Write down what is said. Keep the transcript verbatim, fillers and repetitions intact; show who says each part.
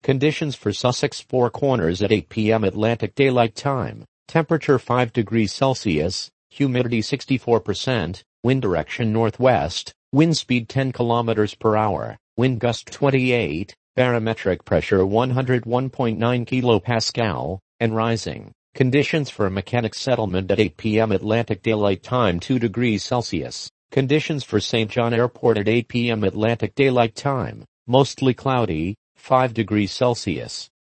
Speaker 1: Conditions for Sussex Four Corners at eight p m Atlantic Daylight Time. Temperature five degrees Celsius, humidity sixty-four percent, wind direction northwest, wind speed ten kilometers per hour, wind gust twenty-eight, barometric pressure one hundred one point nine kilopascal, and rising. Conditions for Mechanic Settlement at eight p m Atlantic Daylight Time two degrees Celsius. Conditions for Saint John Airport at eight p m Atlantic Daylight Time. Mostly cloudy, five degrees Celsius.